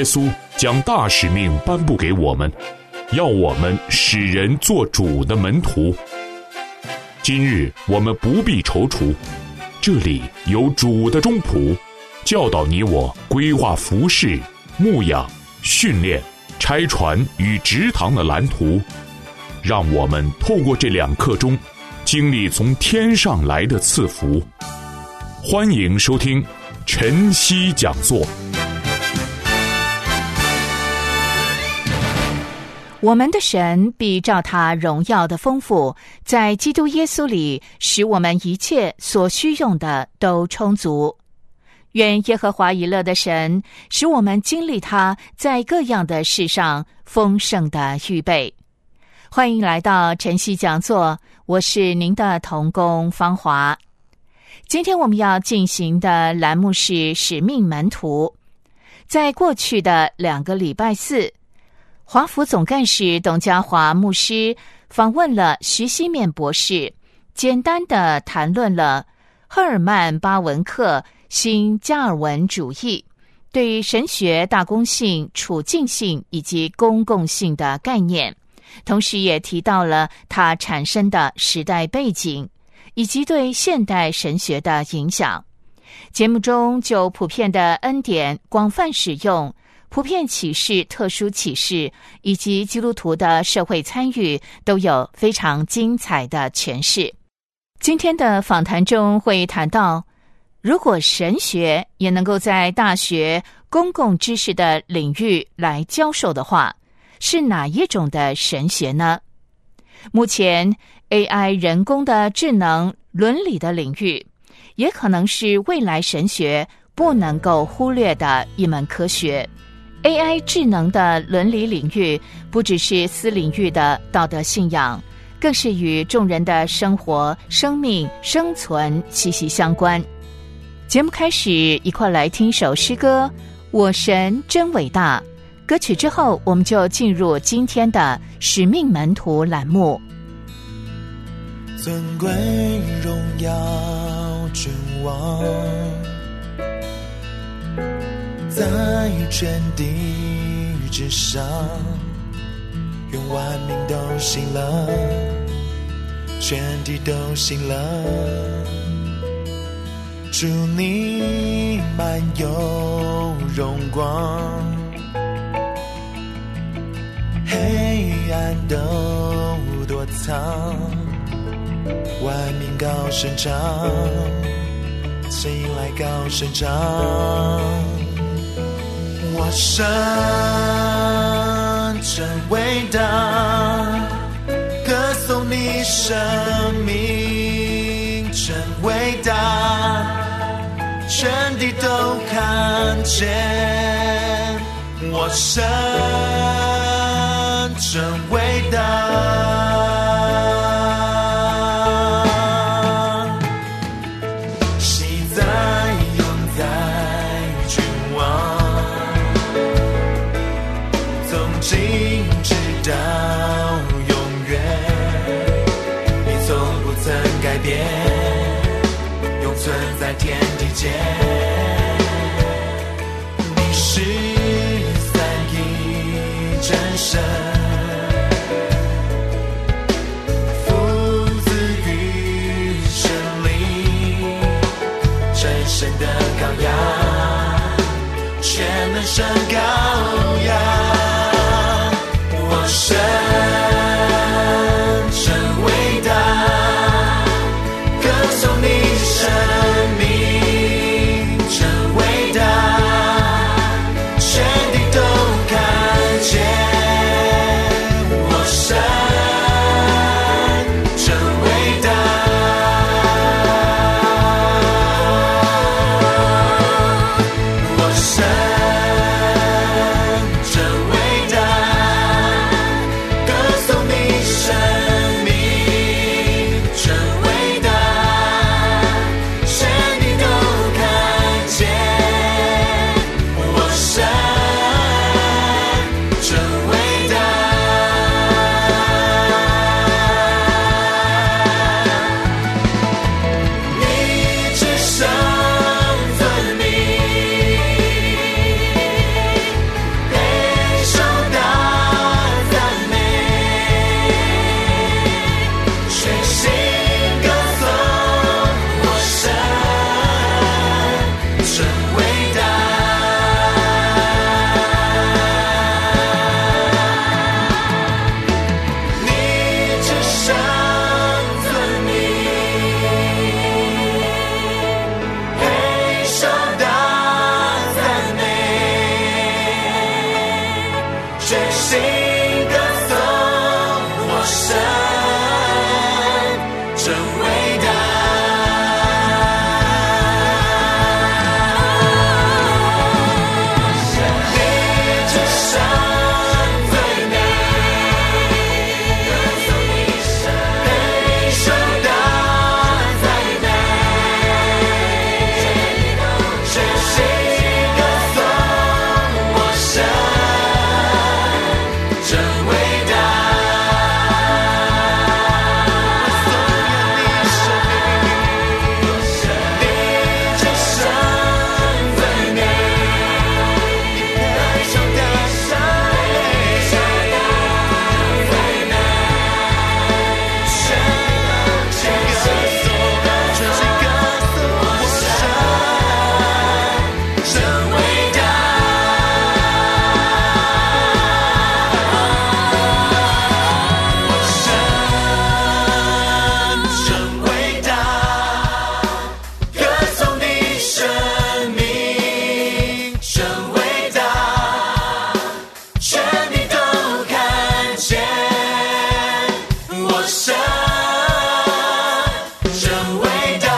稣将大使命颁布给我们，要我们使人做主的门徒。今日我们不必踌躇，这里有主的中仆，教导你我规划服事、牧养、训练、拆船与植堂的蓝图，让我们透过这2课中经历从天上来的赐福。欢迎收听晨曦讲座。 我们的神必照他荣耀的丰富，在基督耶稣里使我们一切所需用的都充足。愿耶和华以勒的神使我们经历他在各样的事上丰盛的预备。欢迎来到晨曦讲座，我是您的同工芳华。今天我们要进行的栏目是使命门徒。在过去的2个礼拜四，华府总干事董家华牧师访问了徐希面博士，简单的谈论了赫尔曼·巴文克新加尔文主义对神学大公性、处境性以及公共性的概念，同时也提到了它产生的时代背景以及对现代神学的影响。节目中就普遍的恩典广泛使用、普遍启示、特殊启示以及基督徒的社会参与都有非常精彩的诠释。今天的访谈中会谈到，如果神学也能够在大学公共知识的领域来教授的话，是哪一种的神学呢？目前 AI 人工的智能伦理的领域，也可能是未来神学不能够忽略的一门科学。AI 智能的伦理领域不只是私领域的道德信仰，更是与众人的生活、生命、生存息息相关。节目开始，一块来听首诗歌《我神真伟大》。歌曲之后，我们就进入今天的使命门徒栏目。 尊贵荣耀君王，在全地之上，愿万民都信了，全地都信了。主你满有荣光，黑暗都躲藏，万民高声唱，请来高声唱。我神真伟大，歌颂你生命真伟大，全地都看见。我神真伟大，在天地间，你是三一真神，父子与神灵，真神的羔羊，全能神羔羊。我神真伟大，歌颂你神我神真伟大。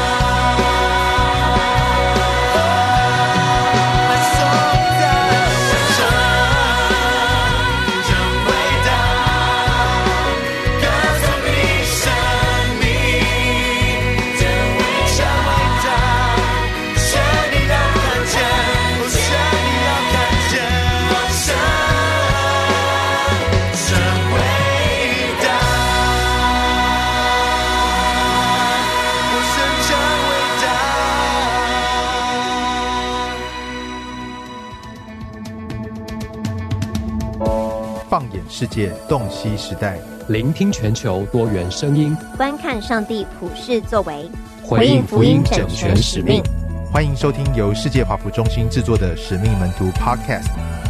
放眼世界，洞悉时代， 聆听全球多元声音， 观看上帝普世作为， 回应福音整全使命。 欢迎收听由世界华福中心制作的使命门徒 Podcast。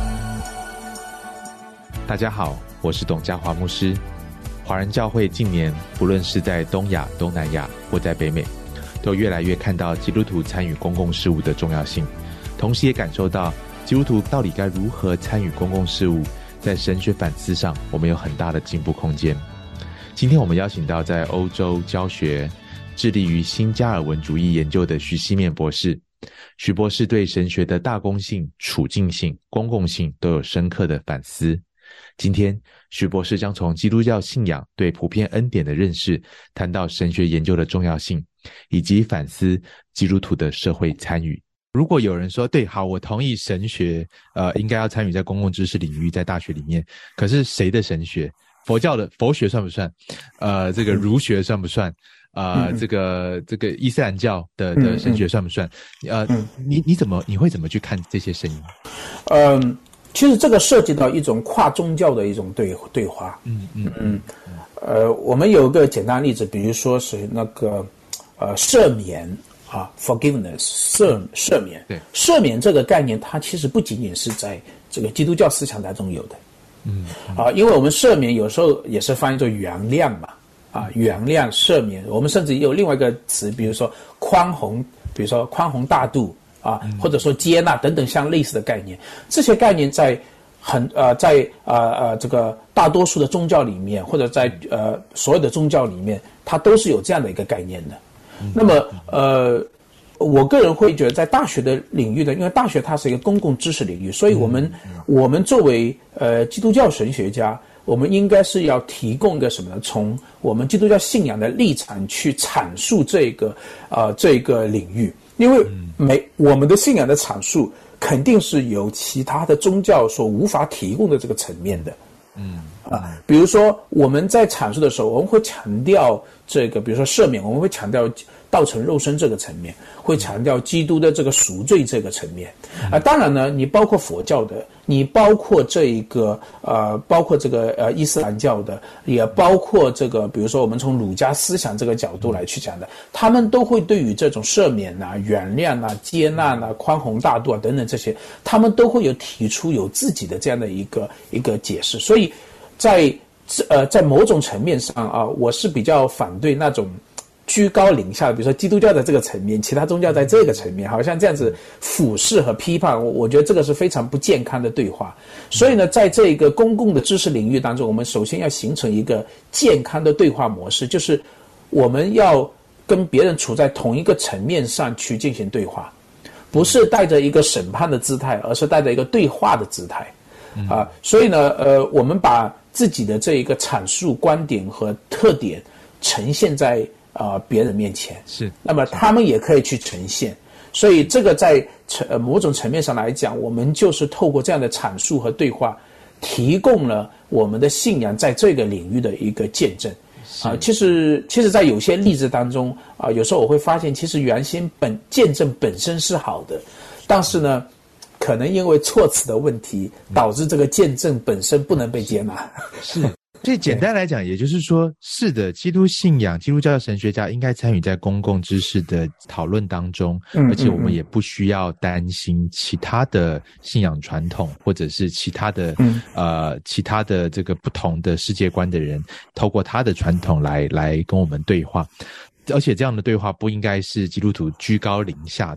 大家好，我是董家华牧师。华人教会近年不论是在东亚、东南亚或在北美，都越来越看到基督徒参与公共事务的重要性，同时也感受到基督徒到底该如何参与公共事务，在神学反思上我们有很大的进步空间。今天我们邀请到在欧洲教学，致力于新加尔文主义研究的徐希面博士。徐博士对神学的大公性、处境性、公共性都有深刻的反思。今天徐博士将从基督教信仰对普遍恩典的认识，谈到神学研究的重要性，以及反思基督徒的社会参与。如果有人说对，好，我同意神学应该要参与在公共知识领域，在大学里面，可是谁的神学？佛教的佛学算不算？这个儒学算不算？这个伊斯兰教的神学算不算？你会怎么去看这些声音？ 其实这个涉及到一种跨宗教的一种对话。我们有一个简单例子，比如说是那个赦免forgiveness， 赦免。对，赦免这个概念，它其实不仅仅是在这个基督教思想当中有的。因为我们赦免有时候也是翻译作原谅嘛。原谅、赦免，我们甚至也有另外一个词，比如说宽宏，比如说宽宏大度或者说接纳等等像类似的概念。这些概念在这个大多数的宗教里面，或者在所有的宗教里面，它都是有这样的一个概念的。那么我个人会觉得在大学的领域呢，因为大学它是一个公共知识领域，所以我们作为基督教神学家，我们应该是要提供一个什么呢？从我们基督教信仰的立场去阐述这个领域，因为我们的信仰的阐述肯定是有其他的宗教所无法提供的这个层面的。比如说我们在阐述的时候，我们会强调这个，比如说赦免，我们会强调道成肉身这个层面，会强调基督的这个赎罪这个层面。当然呢，你包括佛教的，你包括包括这个伊斯兰教的，也包括这个，比如说我们从儒家思想这个角度来去讲的，他们都会对于这种赦免原谅接纳宽宏大度等等这些，他们都会有提出有自己的这样的一个解释。所以在某种层面上我是比较反对那种居高临下的，比如说基督教的这个层面，其他宗教在这个层面，好像这样子俯视和批判，我觉得这个是非常不健康的对话。所以呢，在这个公共的知识领域当中，我们首先要形成一个健康的对话模式，就是我们要跟别人处在同一个层面上去进行对话，不是带着一个审判的姿态，而是带着一个对话的姿态。所以呢，我们把自己的这一个阐述观点和特点呈现在别人面前，是，那么他们也可以去呈现。所以这个在某种层面上来讲，我们就是透过这样的阐述和对话，提供了我们的信仰在这个领域的一个见证。其实在有些例子当中有时候我会发现，其实原先见证本身是好的，但是呢，可能因为措辞的问题，导致这个见证本身不能被接纳。 是。所以简单来讲，也就是说，是的，基督信仰、基督教的神学家应该参与在公共知识的讨论当中，而且我们也不需要担心其他的信仰传统，或者是其他的这个不同的世界观的人，透过他的传统来跟我们对话，而且这样的对话不应该是基督徒居高临下的。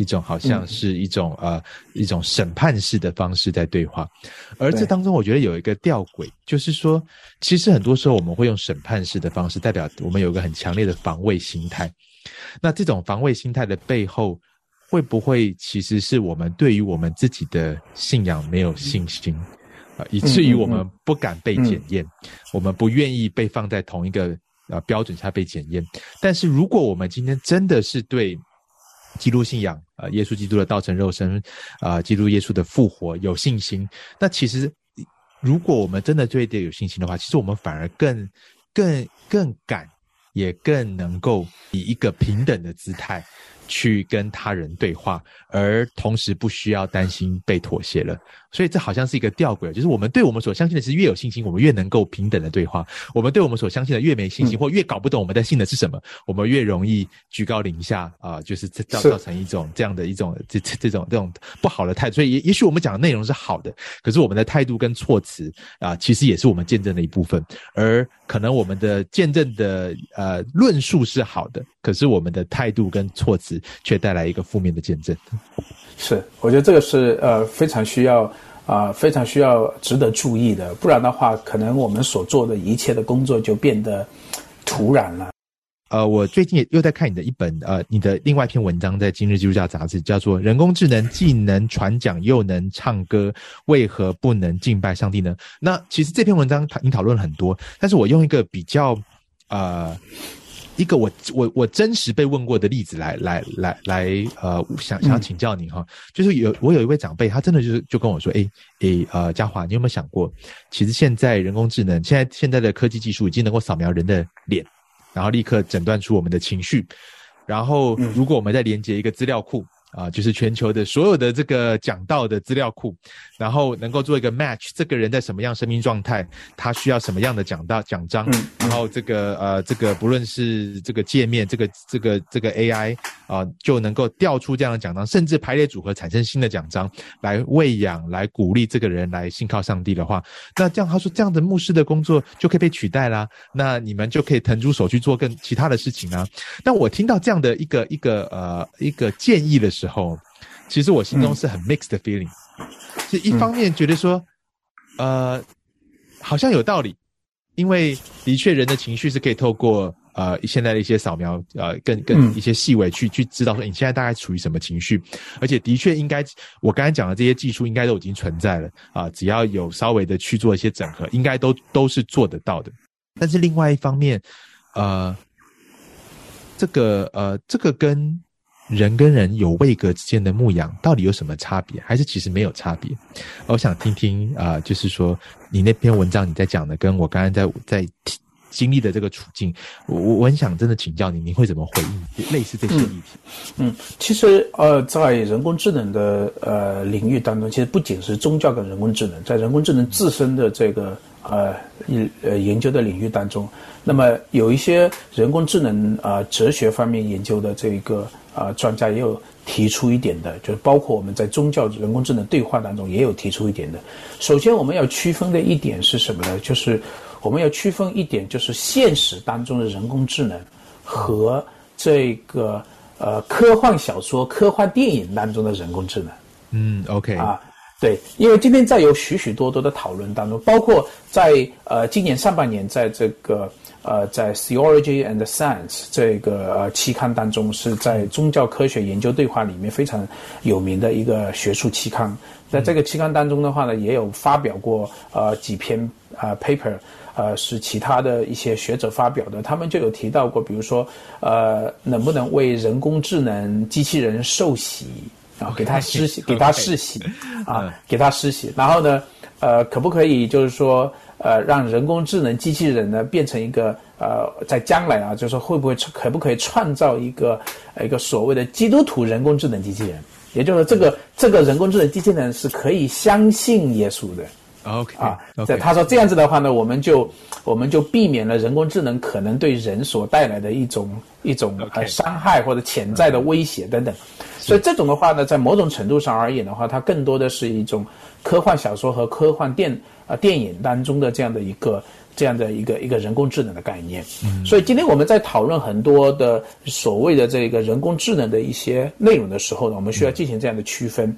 一种好像是一种审判式的方式在对话。而这当中我觉得有一个吊诡，就是说其实很多时候我们会用审判式的方式，代表我们有一个很强烈的防卫心态。那这种防卫心态的背后，会不会其实是我们对于我们自己的信仰没有信心，以至于我们不敢被检验，我们不愿意被放在同一个标准下被检验。但是如果我们今天真的是对基督信仰耶稣基督的道成肉身基督耶稣的复活有信心，那其实如果我们真的对这有信心的话，其实我们反而更敢，也更能够以一个平等的姿态去跟他人对话，而同时不需要担心被妥协了。所以这好像是一个吊诡，就是我们对我们所相信的是越有信心，我们越能够平等的对话；我们对我们所相信的越没信心，或越搞不懂我们在信的是什么，我们越容易居高临下就是造成一种这样的一种这种不好的态度。所以也许我们讲的内容是好的，可是我们的态度跟措辞其实也是我们见证的一部分。而可能我们的见证的论述是好的，可是我们的态度跟措辞却带来一个负面的见证。 是，我觉得这个是非常需要值得注意的，不然的话，可能我们所做的一切的工作就变得徒然了。 我最近又在看你的一本你的另外一篇文章，在今日基督教杂志，叫做《人工智能既能传讲又能唱歌，为何不能敬拜上帝呢？》那其实这篇文章你讨论了很多，但是我用一个比较一个我真实被问过的例子来想要请教你哈，就是我有一位长辈，他真的就跟我说，嘉华，你有没有想过，其实现在人工智能，现在的科技技术已经能够扫描人的脸，然后立刻诊断出我们的情绪，然后如果我们再连接一个资料库就是全球的所有的这个讲道的资料库，然后能够做一个 match， 这个人在什么样生命状态，他需要什么样的讲章，然后这个不论是这个界面，这个 AI 就能够调出这样的讲章，甚至排列组合产生新的讲章，来喂养，来鼓励这个人来信靠上帝的话，那这样他说这样的牧师的工作就可以被取代啦，那你们就可以腾出手去做更其他的事情啊。那我听到这样的一个建议的时候，其实我心中是很 mixed 的 feeling，是一方面觉得说好像有道理，因为的确人的情绪是可以透过现在的一些扫描更一些细微去知道说你现在大概处于什么情绪，而且的确应该我刚才讲的这些技术应该都已经存在了只要有稍微的去做一些整合，应该都是做得到的。但是另外一方面这个跟人跟人有位格之间的牧养到底有什么差别，还是其实没有差别？我想听听就是说你那篇文章你在讲的跟我刚才在经历的这个处境，我很想真的请教你会怎么回应类似这些议题？ 其实在人工智能的领域当中，其实不仅是宗教跟人工智能，在人工智能自身的这个研究的领域当中，那么有一些人工智能哲学方面研究的这个专家也有提出一点的，就是包括我们在宗教人工智能对话当中也有提出一点的。首先我们要区分的一点是什么呢？就是我们要区分一点，就是现实当中的人工智能和这个科幻小说、科幻电影当中的人工智能。 OK 对，因为今天在有许许多多的讨论当中，包括在今年上半年在这个在 Theology and Science 这个期刊当中，是在宗教科学研究对话里面非常有名的一个学术期刊。在这个期刊当中的话呢，也有发表过几篇paper，是其他的一些学者发表的，他们就有提到过，比如说能不能为人工智能机器人受洗给他施洗，给他施洗给他施洗，然后呢可不可以就是说让人工智能机器人呢变成一个在将来就是说可不可以创造一个所谓的基督徒人工智能机器人，也就是说这个人工智能机器人是可以相信耶稣的。 OK 他说这样子的话呢，我们就避免了人工智能可能对人所带来的一种伤害或者潜在的威胁等等。所以这种的话呢，在某种程度上而言的话，它更多的是一种科幻小说和科幻电影当中的这样的一个这样的一个人工智能的概念。所以今天我们在讨论很多的所谓的这个人工智能的一些内容的时候呢，我们需要进行这样的区分。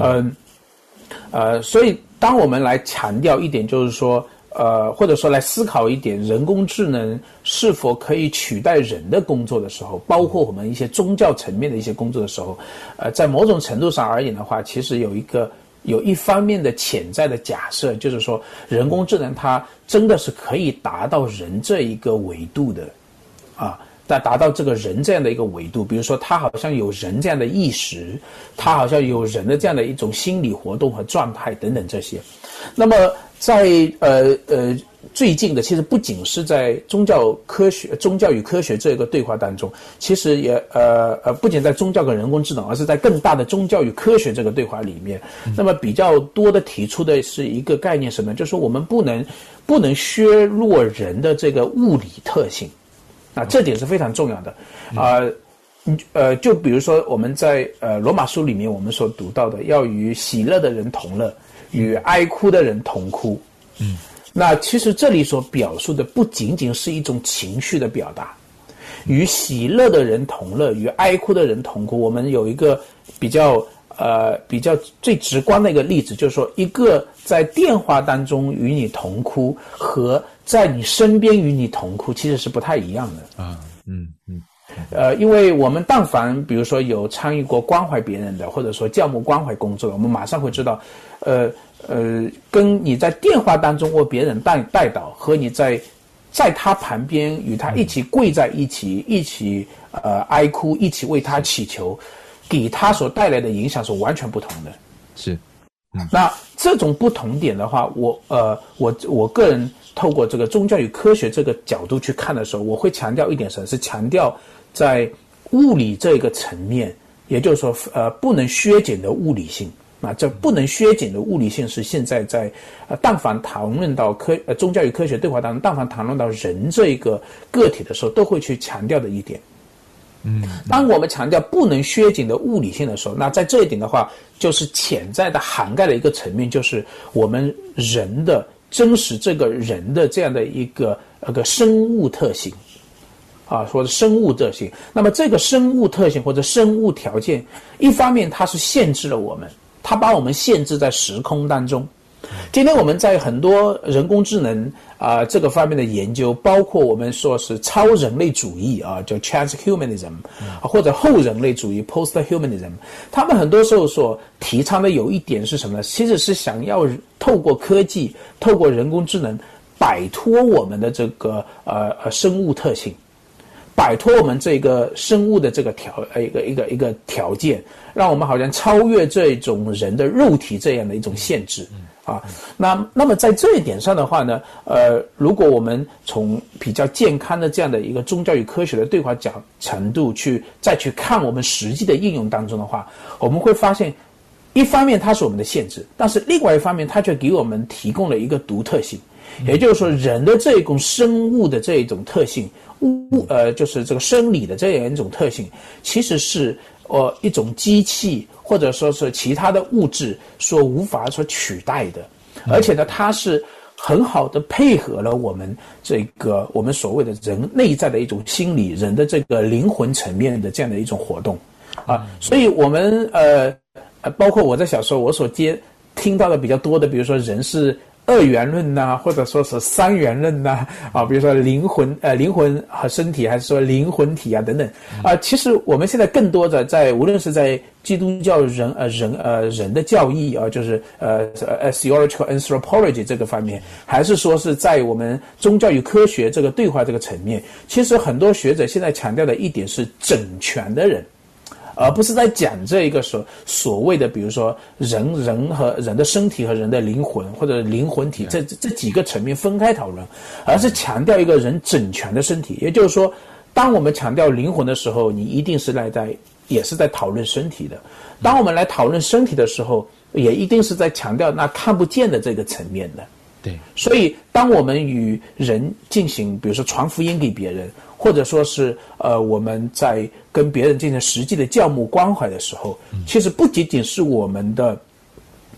所以当我们来强调一点，就是说或者说来思考一点人工智能是否可以取代人的工作的时候，包括我们一些宗教层面的一些工作的时候，在某种程度上而言的话，其实有一方面的潜在的假设，就是说人工智能它真的是可以达到人这一个维度的达到这个人这样的一个维度，比如说他好像有人这样的意识，他好像有人的这样的一种心理活动和状态等等这些。那么在最近的，其实不仅是在宗教与科学这个对话当中，其实也不仅在宗教跟人工智能，而是在更大的宗教与科学这个对话里面，那么比较多的提出的是一个概念，什么？就是我们不能削弱人的这个物理特性。这点是非常重要的。就比如说我们在罗马书里面我们所读到的，要与喜乐的人同乐，与哀哭的人同哭。那其实这里所表述的不仅仅是一种情绪的表达，与喜乐的人同乐，与哀哭的人同哭。我们有一个比较最直观的一个例子，就是说一个在电话当中与你同哭和在你身边与你同哭其实是不太一样的。因为我们但凡比如说有参与过关怀别人的，或者说教牧关怀工作的，我们马上会知道跟你在电话当中为别人带祷，和你在他旁边与他一起跪在一起哀哭，一起为他祈求，给他所带来的影响是完全不同的。 是。 那这种不同点的话，我个人透过这个宗教与科学这个角度去看的时候，我会强调一点，是强调在物理这个层面，也就是说不能削减的物理性。这不能削减的物理性是现在在但凡谈论到宗教与科学对话当中，但凡谈论到人这一个个体的时候，都会去强调的一点。当我们强调不能削减的物理性的时候，那在这一点的话，就是潜在的涵盖的一个层面，就是我们人的真实这个人的这样的一个生物特性或者生物特性。那么这个生物特性或者生物条件，一方面它是限制了我们，它把我们限制在时空当中。今天我们在很多人工智能这个方面的研究，包括我们说是超人类主义叫 transhumanism 或者后人类主义 posthumanism， 他们很多时候所提倡的有一点是什么呢？其实是想要透过科技，透过人工智能摆脱我们的这个生物特性，摆脱我们这个生物的这个一个条件，让我们好像超越这种人的肉体这样的一种限制。那么在这一点上的话呢，如果我们从比较健康的这样的一个宗教与科学的对话程度再去看我们实际的应用当中的话，我们会发现，一方面它是我们的限制，但是另外一方面它却给我们提供了一个独特性。也就是说，人的这种生物的这一种特性，就是这个生理的这样一种特性，其实是一种机器或者说是其他的物质所无法所取代的，而且呢，它是很好的配合了我们我们所谓的人内在的一种心理，人的这个灵魂层面的这样的一种活动所以我们包括我在小时候我所听到的比较多的，比如说人是二元论或者说是三元论比如说灵魂和身体，还是说灵魂体等等其实我们现在更多的无论是在基督教人的教义就是theological anthropology 这个方面，还是说是在我们宗教与科学这个对话这个层面，其实很多学者现在强调的一点是整全的人，而不是在讲这一个所谓的比如说人和人的身体和人的灵魂或者灵魂体这几个层面分开讨论，而是强调一个人整全的身体。也就是说，当我们强调灵魂的时候，你一定是也是在讨论身体的；当我们来讨论身体的时候，也一定是在强调那看不见的这个层面的。 对， 所以当我们与人进行比如说传福音给别人，或者说是我们在跟别人进行实际的教牧关怀的时候，其实不仅仅是我们的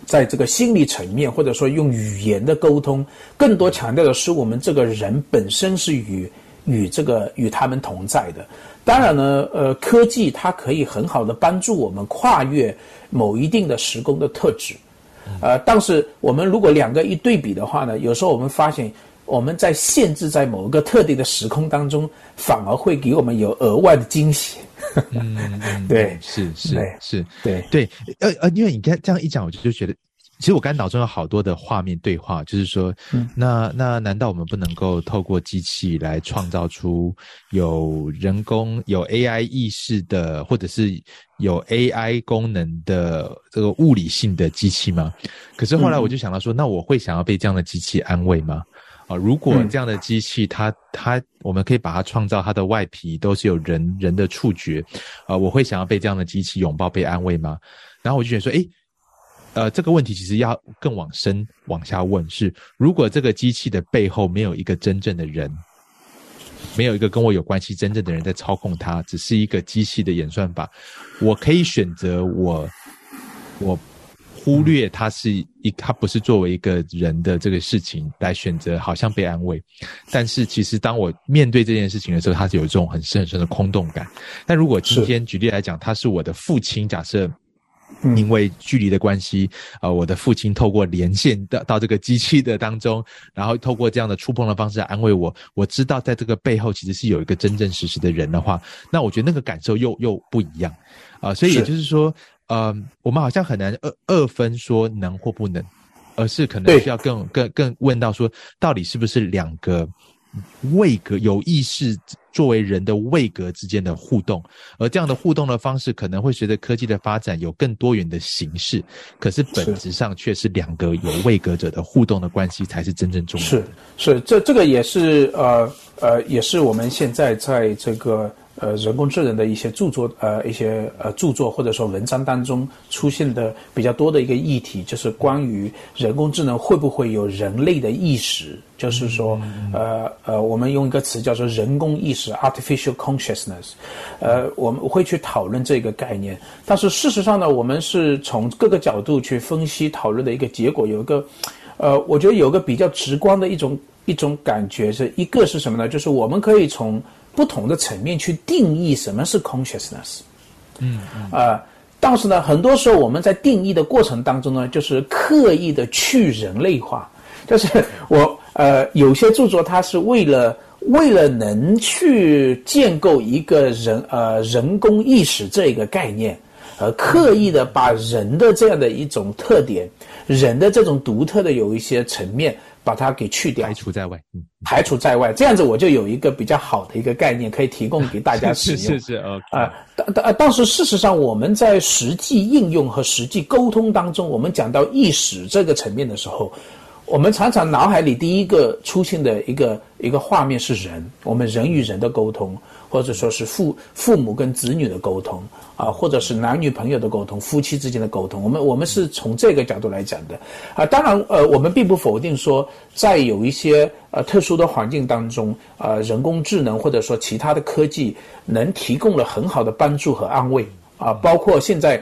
在这个心理层面，或者说用语言的沟通，更多强调的是我们这个人本身是与他们同在的。当然呢，科技它可以很好的帮助我们跨越某一定的时空的特质，但是我们如果两个一对比的话呢，有时候我们发现我们在限制在某个特定的时空当中，反而会给我们有额外的惊喜。对， 是， 对， 因为你看这样一讲，我就觉得，其实我刚才脑中有好多的画面对话，就是说，那难道我们不能够透过机器来创造出有人工、有 AI 意识的，或者是有 AI 功能的这个物理性的机器吗？可是后来我就想到说，那我会想要被这样的机器安慰吗？如果这样的机器它我们可以把它创造它的外皮都是有人的触觉，我会想要被这样的机器拥抱被安慰吗？然后我就觉得说这个问题其实要更往深往下问，是如果这个机器的背后没有一个真正的人，没有一个跟我有关系真正的人在操控它，只是一个机器的演算法，我可以选择我忽略它不是作为一个人的这个事情来选择好像被安慰，但是其实当我面对这件事情的时候，它是有这种很深很深的空洞感。但如果今天举例来讲，他是我的父亲，假设因为距离的关系，我的父亲透过连线到这个机器的当中，然后透过这样的触碰的方式来安慰我，我知道在这个背后其实是有一个真真实实的人的话，那我觉得那个感受又不一样所以也就是说我们好像很难二分说能或不能，而是可能需要更问到说，到底是不是两个位格有意识作为人的位格之间的互动，而这样的互动的方式可能会随着科技的发展有更多元的形式，可是本质上却是两个有位格者的互动的关系才是真正重要的。 是这个也是也是我们现在在这个人工智能的一些著作著作或者说文章当中出现的比较多的一个议题，就是关于人工智能会不会有人类的意识，就是说我们用一个词叫做人工意识 artificial consciousness， 我们会去讨论这个概念，但是事实上呢，我们是从各个角度去分析讨论的一个结果，有一个我觉得有个比较直观的一种感觉，是一个是什么呢？就是我们可以从不同的层面去定义什么是 consciousness。但是呢，很多时候我们在定义的过程当中呢，就是刻意的去人类化，就是有些著作它是为了能去建构一个人工意识这个概念，刻意的把人的这样的一种特点，人的这种独特的有一些层面把它给去掉，排除在外，这样子我就有一个比较好的一个概念可以提供给大家使用。是但是事实上我们在实际应用和实际沟通当中，我们讲到意识这个层面的时候，我们常常脑海里第一个出现的一个画面是人，我们人与人的沟通，或者说是父母跟子女的沟通或者是男女朋友的沟通，夫妻之间的沟通，我们是从这个角度来讲的当然我们并不否定说在有一些特殊的环境当中人工智能或者说其他的科技能提供了很好的帮助和安慰包括现在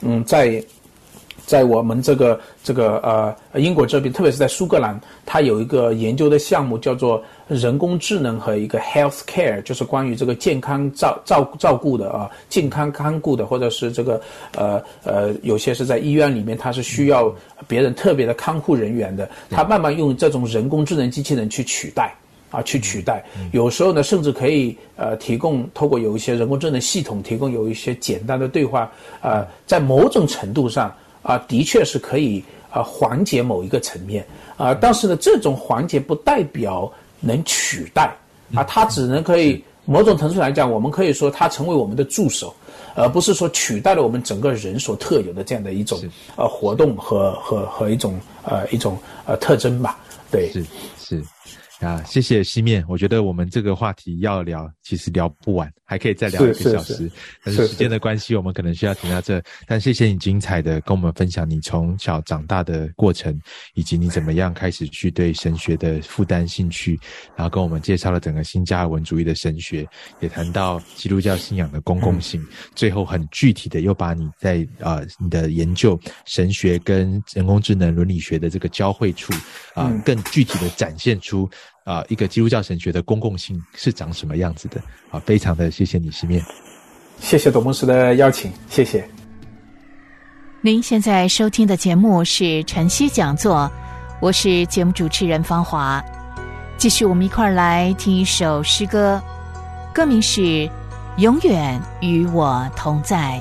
在我们这个英国这边，特别是在苏格兰，它有一个研究的项目叫做人工智能和一个 health care， 就是关于这个健康照顾的健康看顾的，或者是这个有些是在医院里面，它是需要别人特别的看护人员的，它慢慢用这种人工智能机器人去取代。有时候呢，甚至可以提供透过有一些人工智能系统提供有一些简单的对话在某种程度上的确是可以缓解某一个层面但是呢，这种缓解不代表能取代它只能可以某种程度来讲，我们可以说它成为我们的助手，而不是说取代了我们整个人所特有的这样的一种活动和一种特征吧。对， 是。 谢谢西面，我觉得我们这个话题要聊，其实聊不完，还可以再聊1个小时，但是时间的关系，我们可能需要停到这。但谢谢你精彩的跟我们分享你从小长大的过程，以及你怎么样开始去对神学的负担兴趣，然后跟我们介绍了整个新加尔文主义的神学，也谈到基督教信仰的公共性，最后很具体的又把你在你的研究神学跟人工智能伦理学的这个交汇处更具体的展现出一个基督教神学的公共性是长什么样子的非常的谢谢你西面， 谢谢董牧师的邀请，谢谢。 您现在收听的节目是晨曦讲座，我是节目主持人芳华。继续我们一块儿来听一首诗歌，歌名是《永远与我同在》。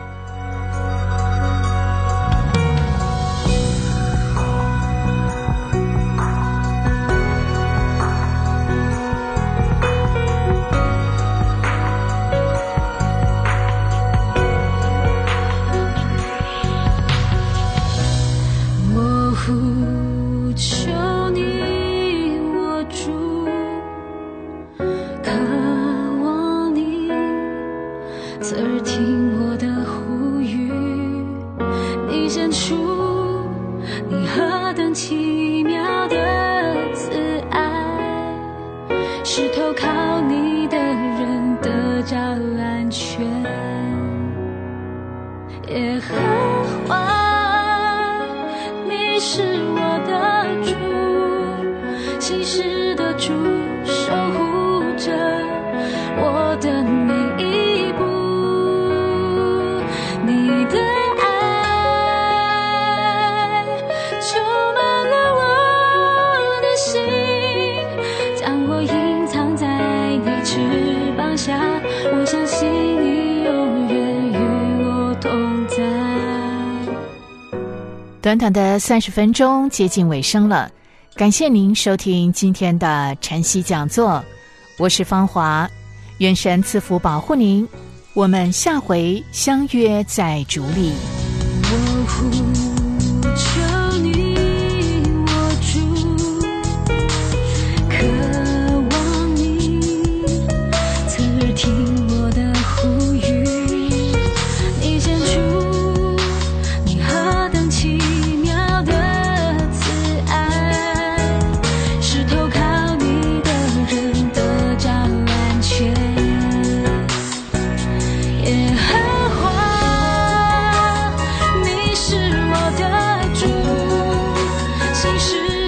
短短的30分钟接近尾声了，感谢您收听今天的晨曦讲座，我是芳华，愿神赐福保护您，我们下回相约在主里。我呼求你，我主，渴望你，侧耳听我的呼吁，你显出你何等奇妙的慈爱，是投靠你的人得着安全。耶和华，你是我的主，心事